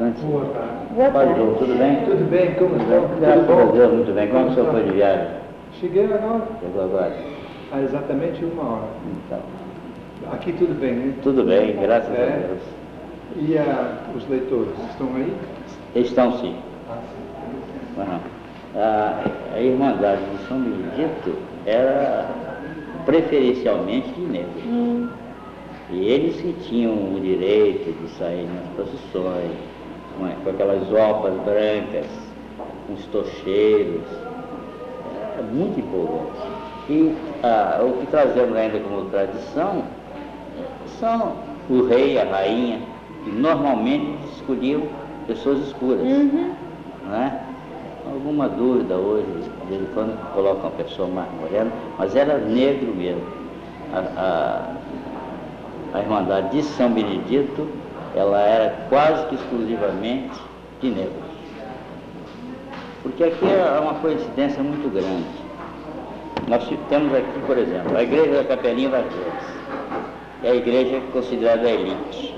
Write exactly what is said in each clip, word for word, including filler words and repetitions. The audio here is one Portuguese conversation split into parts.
bastante. Boa tarde. Boa Padre tarde. João, tudo bem? Tudo bem? Como estão? Graças Tudo a bom? Deus, muito bem. Como é que o senhor foi de viagem? Cheguei agora Chegou agora? há exatamente uma hora. Então, Aqui tudo bem, né? tudo bem, graças É. a Deus. E a, os leitores estão aí? Estão sim. Ah, sim. Aham. A, a Irmandade de São Benedito era preferencialmente de negros. Hum, E eles que tinham o direito de sair nas procissões, com, com aquelas roupas brancas, com os tocheiros. Era muito empolgante. E ah, o que trazemos ainda como tradição são o rei, a rainha, que normalmente escolhiam pessoas escuras. uhum. Não é? Alguma dúvida hoje, de vez em quando colocam uma pessoa mais morena, mas era negro mesmo. A, a, a Irmandade de São Benedito, ela era quase que exclusivamente de negros. Porque aqui é uma coincidência muito grande. Nós temos aqui, por exemplo, a Igreja da Capelinha das Dores. É a igreja considerada a elite.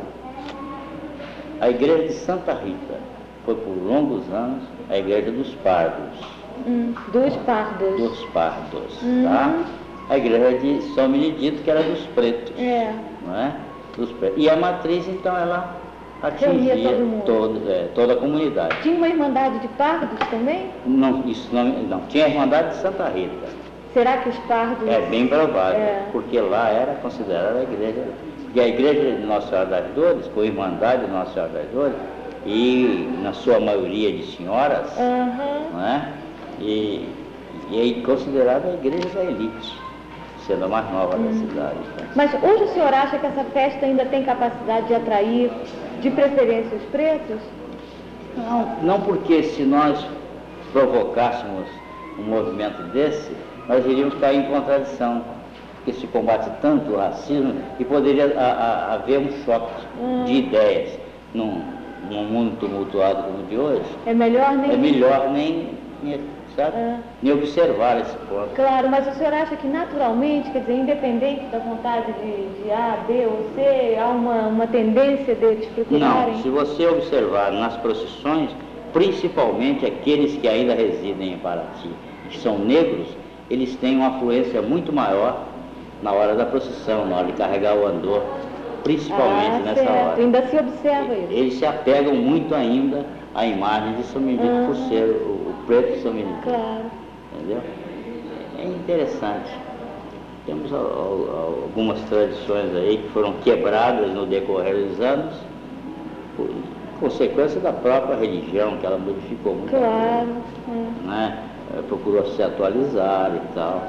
A Igreja de Santa Rita foi por longos anos a Igreja dos Pardos. Hum, dos pardos. Dos Pardos, Uhum. tá? A Igreja de São Benedito, que era dos pretos, É. não é? Dos pretos. E a matriz, então, ela Reunia atingia todo mundo. todo, é, toda a comunidade. Tinha uma irmandade de pardos também? Não, isso não, não. Tinha a Irmandade de Santa Rita. Será que os pardos... É bem provável, É. porque lá era considerada a igreja, porque a igreja de Nossa Senhora das Dores, com a Irmandade de Nossa Senhora das Dores, e na sua maioria de senhoras, Aham. não é? E, e é considerada a igreja da elite, sendo a mais nova da cidade. Então. Mas hoje o senhor acha que essa festa ainda tem capacidade de atrair, de preferência, os pretos? Não, não porque se nós provocássemos um movimento desse, nós iríamos cair em contradição, porque se combate tanto o racismo e poderia a, a, haver um choque Hum. de ideias num, num mundo tumultuado como o de hoje. É melhor nem... É melhor nem, nem, sabe, É. nem observar esse ponto. Claro, mas o senhor acha que naturalmente, quer dizer, independente da vontade de, de A, B ou C, há uma, uma tendência deles procurarem? Não, se você observar nas procissões, principalmente aqueles que ainda residem em Paraty, que são negros, eles têm uma afluência muito maior na hora da procissão, na hora de carregar o andor, principalmente Ah, nessa certo. hora. Ainda se observa isso. Eles se apegam muito ainda à imagem de São Benedito Ah. por ser o, o preto de São Benedito. Claro. Entendeu? É interessante. Temos a- a- algumas tradições aí que foram quebradas no decorrer dos anos, por consequência da própria religião, que ela modificou muito. Claro. É. Né? Eh, procurou se atualizar e tal.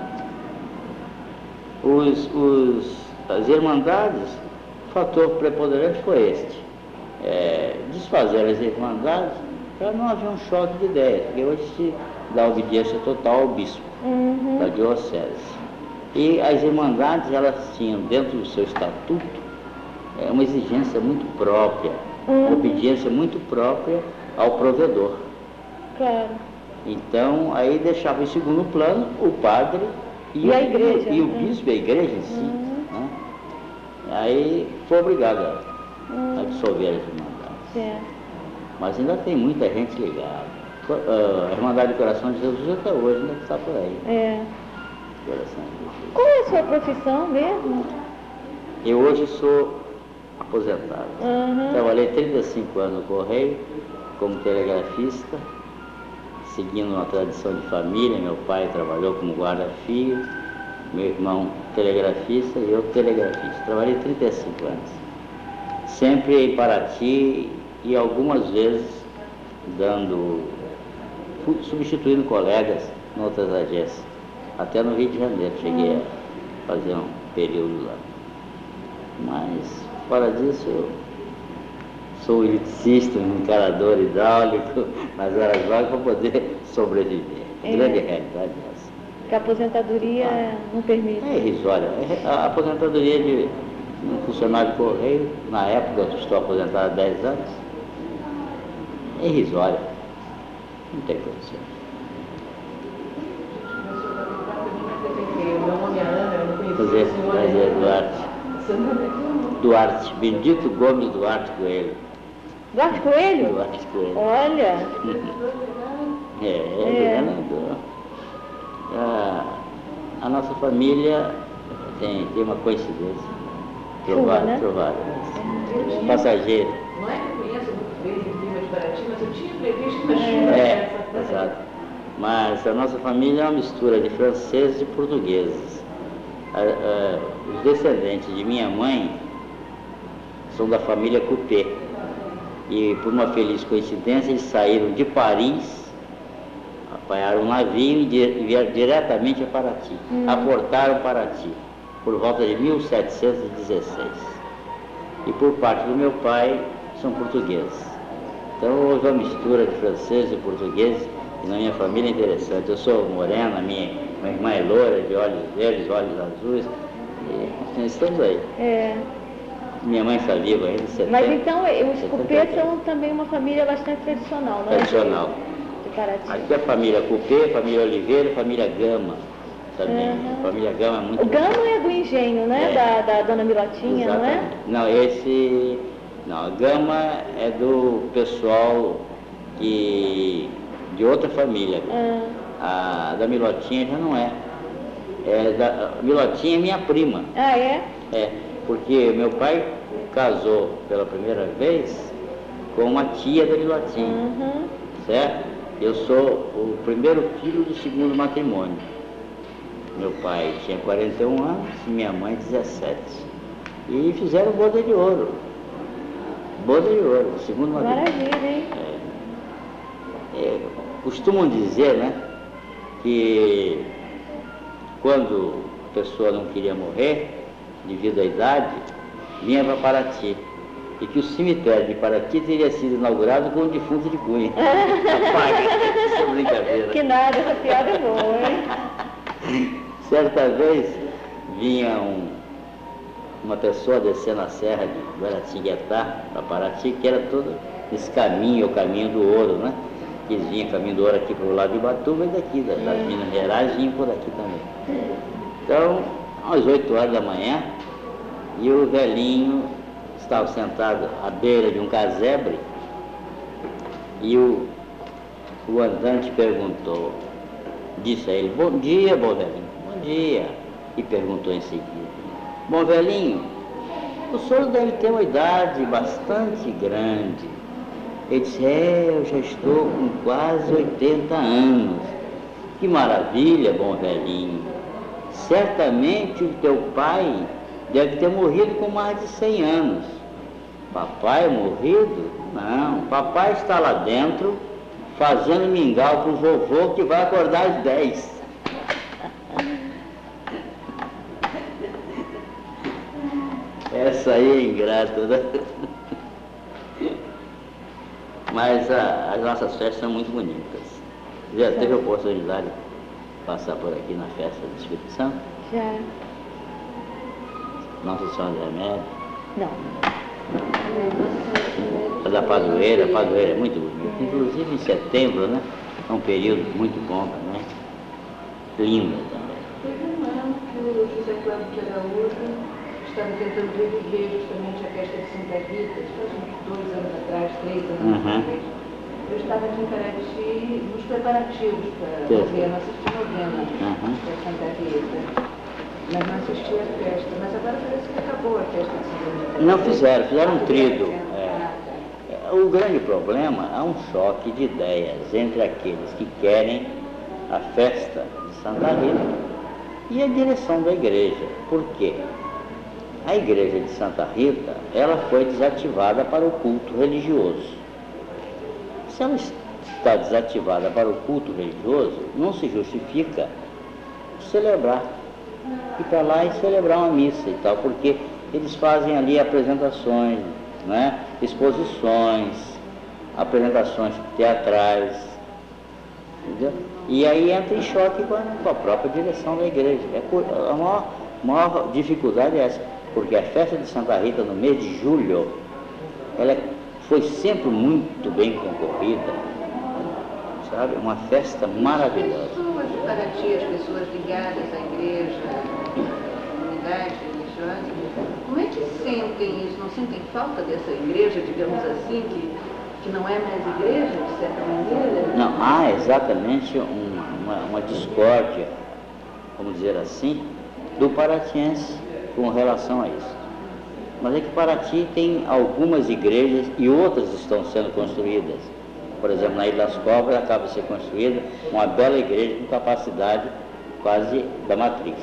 Os, os, as irmandades, o fator preponderante foi este. É, desfazer as irmandades para não haver um choque de ideias, porque hoje se dá obediência total ao bispo Uhum. da diocese. E as irmandades, elas tinham dentro do seu estatuto é, uma exigência muito própria, uma Uhum. obediência muito própria ao provedor. Claro. Então, aí deixava em segundo plano o padre e, E o, a igreja, e o né? bispo, a igreja em si. Uhum. Né? Aí foi obrigado a, a Uhum. dissolver as irmandades. Certo. Mas ainda tem muita gente ligada. Co- ah, A Irmandade do Coração de Jesus até hoje ainda está por aí. É. Coração de Jesus. Qual é a sua profissão mesmo? Eu hoje sou aposentado. Uhum. Trabalhei trinta e cinco anos no Correio como telegrafista, seguindo uma tradição de família. Meu pai trabalhou como guarda-fio, meu irmão telegrafista e eu telegrafista. Trabalhei trinta e cinco anos. Sempre em Paraty e algumas vezes dando, fui substituindo colegas em outras agências. Até no Rio de Janeiro cheguei a fazer um período lá. Mas, fora disso, eu sou eletricista, um encarador hidráulico nas horas vagas para poder sobreviver. É. Grande realidade essa. Que a aposentadoria Ah. não permite. É irrisória. A aposentadoria de um funcionário de correio, na época eu estou aposentado há dez anos, é irrisória. Não tem condição. Meu nome é Ana, eu não conheço Prazer, o senhor. prazer, Duarte. Seu nome é como? Duarte, Benedito Gomes Duarte Coelho. Duarte Coelho? Duarte Coelho. Olha. É, é, governador. A, a nossa família tem, tem uma coincidência. Trovada, né? trovada. Passageiro. Não é que eu conheço muito bem o clima de Paraty, mas eu tinha previsto uma chuva É, dessa. exato. Mas a nossa família é uma mistura de franceses e portugueses. A, a, os descendentes de minha mãe são da família Coupé. E por uma feliz coincidência eles saíram de Paris, apanharam um navio e vieram diretamente a Paraty. Hum. Aportaram Paraty por volta de mil setecentos e dezesseis. E por parte do meu pai são portugueses. Então houve uma mistura de franceses e portugueses, e na minha família é interessante. Eu sou morena, minha, minha irmã é loira, de olhos verdes, olhos azuis, e estamos aí. É. Minha mãe está viva ainda, setenta. Mas então os Coupé setenta. são também uma família bastante tradicional, não é? Tradicional. De Paraty. Aqui é a família Coupé, família Oliveira, família Gama também. Uhum. Família Gama é muito O Gama é do engenho, né? É. Da, da dona Milotinha, não é? Exatamente. Não, esse. Não, a Gama é do pessoal que, de outra família. Ah. A da Milotinha já não é. É da, a Milotinha é minha prima. Ah, é? É, porque meu pai casou pela primeira vez com uma tia da Milotinha, Uhum. certo? Eu sou o primeiro filho do segundo matrimônio. Meu pai tinha quarenta e um anos e minha mãe dezessete. E fizeram boda de ouro. Boda de ouro, segundo matrimônio. Maravilha, hein? É, é, costumam dizer, né, que quando a pessoa não queria morrer, devido à idade, vinha para Paraty. E que o cemitério de Paraty teria sido inaugurado com o defunto de Cunha. Apaga, essa brincadeira. Que nada, essa piada é boa, hein? Certa vez vinha um, uma pessoa descendo a serra de Guaratinguetá para Paraty, que era todo esse caminho, o caminho do ouro, né? Que eles vinham caminho do ouro aqui para o lado de Ubatuba e daqui, das É. Minas Gerais, vinham por aqui também. Então, às oito horas da manhã, e o velhinho estava sentado à beira de um casebre, e o, o andante perguntou, disse a ele: bom dia, bom velhinho, bom dia. E perguntou em seguida: bom velhinho, o senhor deve ter uma idade bastante grande. Ele disse: é, eu já estou com quase oitenta anos. Que maravilha, bom velhinho. Certamente o teu pai deve ter morrido com mais de cem anos. Papai morrido? Não, papai está lá dentro fazendo mingau para o vovô que vai acordar às dez. Essa aí é ingrata, né? Mas a, as nossas festas são muito bonitas. Já teve a oportunidade de passar por aqui na festa do Espírito Santo? Já. Nossa Senhora do Remédio. Não. A da Padroeira, a Padroeira é muito bonita. Inclusive em setembro, né? É um período muito bom também. Linda também. Teve um ano que o José Cláudio de Araújo estava tentando reviver justamente a festa de Santa Rita, faz uns dois anos atrás, três anos Uhum. atrás. Eu estava aqui em Paraty nos preparativos para a Sim. novena, assistir a novena Uhum. da Santa Rita. Mas não assisti a festa, mas agora parece que acabou a festa de Santa Rita. Não fizeram, fizeram um trido. Ah, É. O grande problema é um choque de ideias entre aqueles que querem a festa de Santa Rita e a direção da igreja. Por quê? A igreja de Santa Rita, ela foi desativada para o culto religioso. Se ela está desativada para o culto religioso, não se justifica celebrar, ir para lá e celebrar uma missa e tal, porque eles fazem ali apresentações, né, exposições, apresentações teatrais, entendeu? E aí entra em choque com a, com a própria direção da igreja. É, a maior, maior dificuldade é essa, porque a festa de Santa Rita no mês de julho, ela foi sempre muito bem concorrida, sabe? Uma festa maravilhosa. As pessoas de Paraty, as pessoas ligadas à igreja, à comunidade religiosa, como é que sentem isso? Não sentem falta dessa igreja, digamos assim, que que não é mais igreja, de certa maneira? Não, há exatamente uma, uma, uma discórdia, vamos dizer assim, do paratiense com relação a isso. Mas é que Paraty tem algumas igrejas e outras estão sendo construídas. Por exemplo, na Ilha das Cobras acaba de ser construída uma bela igreja com capacidade quase da matriz.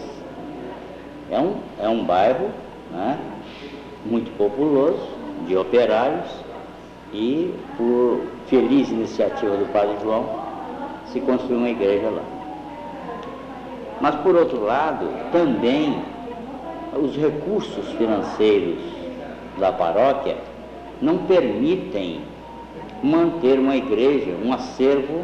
É um, é um bairro, né, muito populoso, de operários, e por feliz iniciativa do Padre João se construiu uma igreja lá. Mas por outro lado, também os recursos financeiros da paróquia não permitem manter uma igreja, um acervo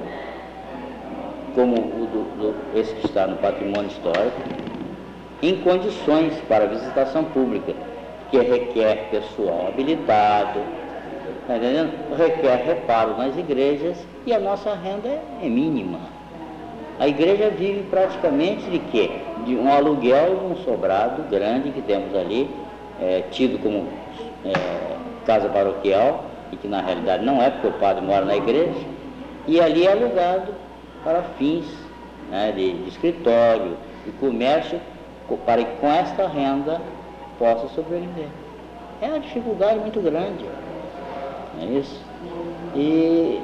como o do, do, esse que está no patrimônio histórico, em condições para visitação pública, que requer pessoal habilitado, tá entendendo? Requer reparo nas igrejas, e a nossa renda é mínima. A igreja vive praticamente de quê? De um aluguel de um sobrado grande que temos ali, é, tido como é, casa paroquial, e que na realidade não é, porque o padre mora na igreja, e ali é alugado para fins, né, de, de escritório, de comércio, para que com esta renda possa sobreviver. É uma dificuldade muito grande, não é isso? E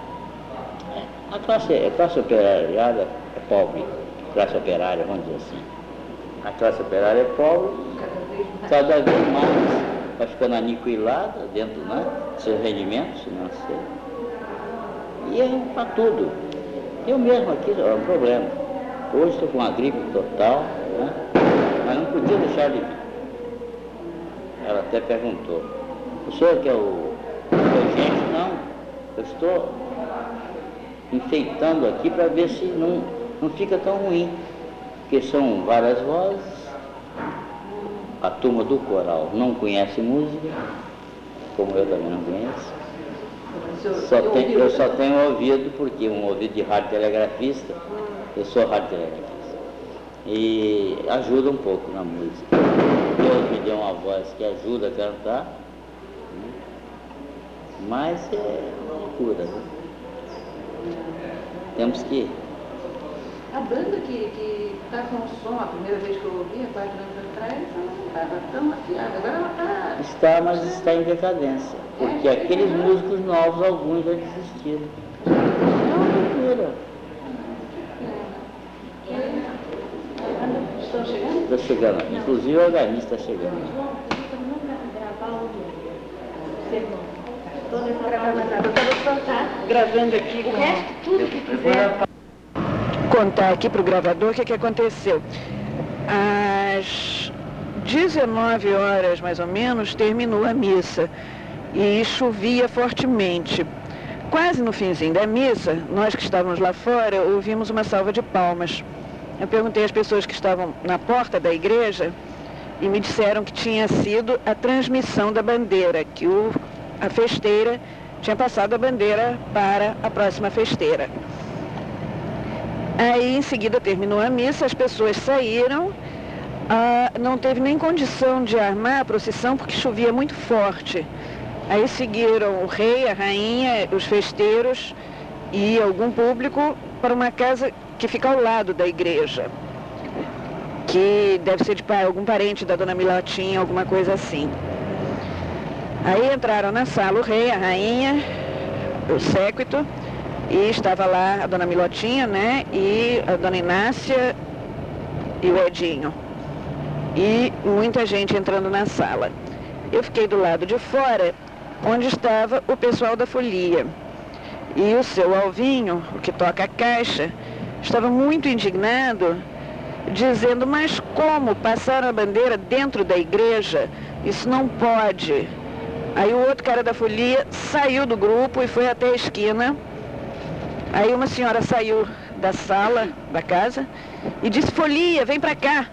a classe, a classe operária é pobre, a classe operária, vamos dizer assim. A classe operária é pobre, cada vez mais vai ficando aniquilada dentro, né, dos seus rendimentos financeiros. E é para tudo. Eu mesmo aqui é um problema. Hoje estou com uma gripe total, né, mas não podia deixar de vir. Ela até perguntou: o senhor que é o regente? Não, eu estou enfeitando aqui para ver se não, não fica tão ruim, porque são várias vozes, a turma do coral não conhece música, como eu também não conheço. Só tem, eu só tenho ouvido, porque um ouvido de radiotelegrafista, eu sou radiotelegrafista, e ajuda um pouco na música. Deus me deu uma voz que ajuda a cantar, mas é uma loucura, né? Temos que... A banda que está com o som, a primeira vez que eu ouvi, há quatro anos atrás, não estava tão afiada, agora ela está... Está, mas está em decadência, porque aqueles músicos novos, alguns já desistiram. É uma loucura. Estão chegando? Está chegando, inclusive o organista está chegando. Gravando aqui com... O resto, tudo que quiser. Contar aqui para o gravador o que, que aconteceu. Às dezenove horas, mais ou menos, terminou a missa e chovia fortemente. Quase no finzinho da missa, nós que estávamos lá fora, ouvimos uma salva de palmas. Eu perguntei às pessoas que estavam na porta da igreja e me disseram que tinha sido a transmissão da bandeira, que o, a festeira tinha passado a bandeira para a próxima festeira. Aí, em seguida, terminou a missa, as pessoas saíram, ah, não teve nem condição de armar a procissão porque chovia muito forte. Aí seguiram o rei, a rainha, os festeiros e algum público para uma casa que fica ao lado da igreja, que deve ser de algum parente da dona Milotinha, alguma coisa assim. Aí entraram na sala o rei, a rainha, o séquito, e estava lá a dona Milotinha, né, e a dona Inácia e o Edinho. E muita gente entrando na sala. Eu fiquei do lado de fora, onde estava o pessoal da folia. E o seu Alvinho, o que toca a caixa, estava muito indignado, dizendo: mas como passaram a bandeira dentro da igreja? Isso não pode. Aí o outro cara da folia saiu do grupo e foi até a esquina. Aí uma senhora saiu da sala da casa e disse: folia, vem pra cá.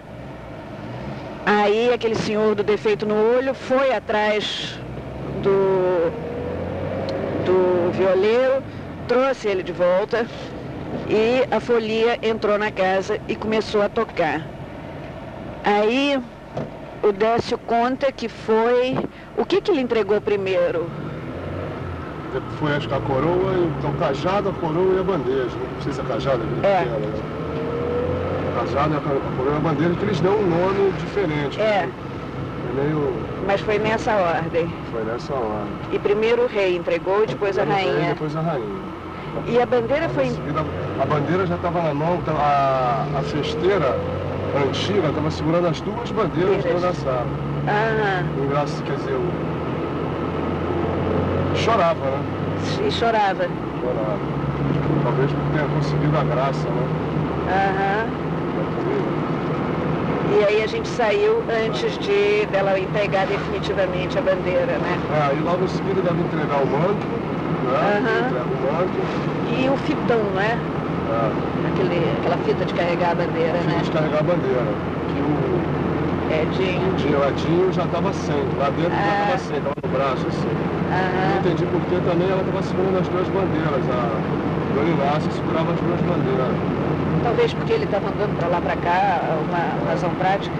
Aí aquele senhor do defeito no olho foi atrás do, do violeiro, trouxe ele de volta e a folia entrou na casa e começou a tocar. Aí o Décio conta que foi... O que que ele entregou primeiro? foi acho que a coroa, então cajado, a coroa e a bandeja. Não sei se a cajada é É. pequena, né? A cajada, a coroa e a bandeja, que eles dão um nome diferente. É. Né? É meio... Mas foi nessa ordem. Foi nessa hora. E primeiro o rei entregou e depois a Primeiro o rei, rainha. depois a rainha. E a bandeira Logo foi... em seguida, a bandeira já estava na mão, então a, a festeira antiga estava segurando as duas bandeiras Bandeiras. dentro da sala. Ah, O engraçado, quer dizer, o... chorava, né? e chorava. Chorava. Talvez porque tenha conseguido a graça, né? Aham. E aí a gente saiu antes de dela entregar definitivamente a bandeira, né? É, aí logo em seguida deve entregar o manto, né? Aham. Entrega o manto. E o fitão, né? É. Aquele, aquela fita de carregar a bandeira, Fim né? de carregar a bandeira. Que o É de... o Edinho já estava sem, lá dentro já Ah. estava sem, estava no braço assim. Eu Aham. entendi porque também ela estava segurando as duas bandeiras. A Dona Inácia segurava as duas bandeiras. Talvez porque ele estava andando para lá para cá, uma razão prática.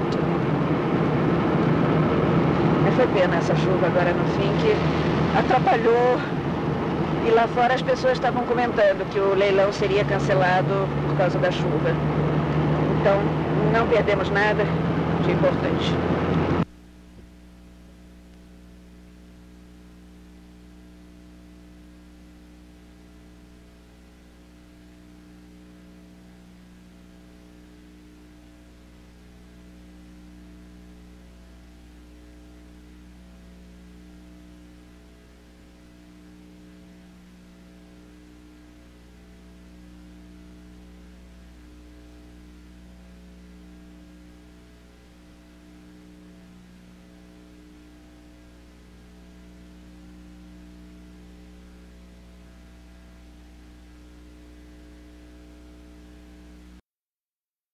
Mas foi pena essa chuva agora no fim que atrapalhou. E lá fora as pessoas estavam comentando que o leilão seria cancelado por causa da chuva. Então, não perdemos nada de importante.